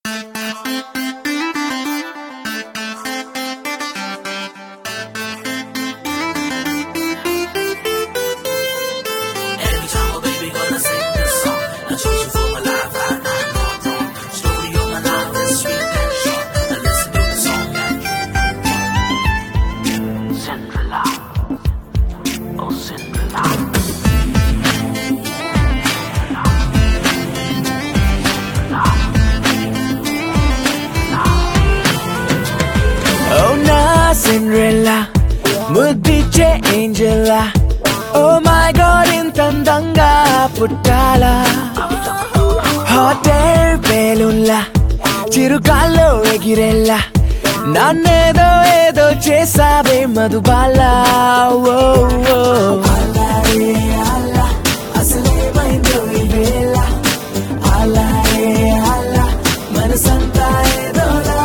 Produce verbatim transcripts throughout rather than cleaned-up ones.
Cinderella, ముద్దిచ్చే Angela, oh my god ఇంతందంగా పుట్టాలా, హాట్ ఎయిర్ బెలూన్లా చిరుకాల్లో ఎగిరెల్లా, నన్నేదో ఏదో చేసావే మధుబాలా. అసలేమైందో ఈ వేళ, అలా అలా మనసంతా ఏదోలా,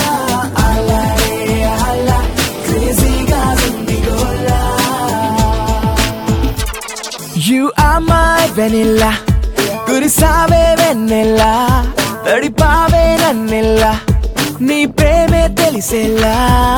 you are my vanilla, కురిసావే వెన్నెల్లా, తడిపావే నన్నెల్లా, నీ ప్రేమే తెలిసేలా.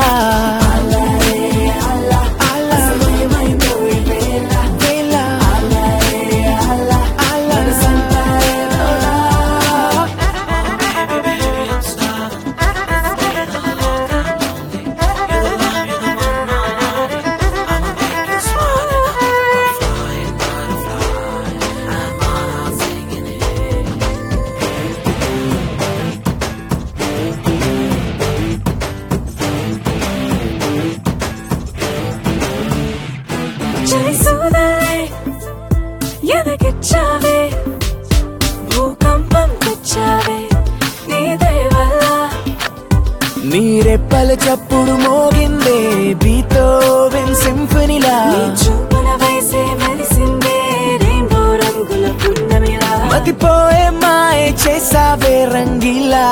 ఎదగిచ్చావే భూకంపం తెచ్చావే నీ దయవల్ల, నీ రెప్పల చప్పుడు మోగిందే బీథోవెన్ సింఫనీలా, నీ చూపుల వయసే మెరిసిందే రెయిన్బో రంగుల పున్నమిలా, మతిపోయే మాయ చేసావే రంగీలా.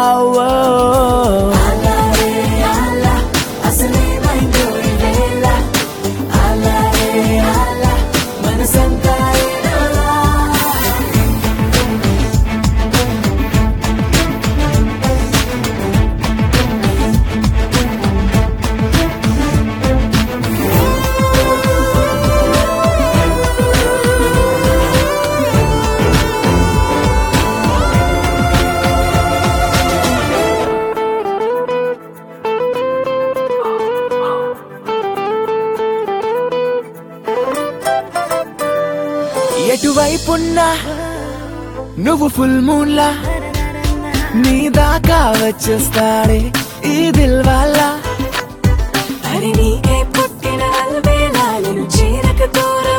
అసలేమైందో ఈ వేళ, అలా అలా మనసంతా ఎటువైపున్నా నువ్వు ఫుల్ మూన్లా, నీ దాకా వచ్చేస్తాడే ఈ దిల్వాలా. మరి నీకే పుట్టిన అల్వేలా, నేను చీరక దూరం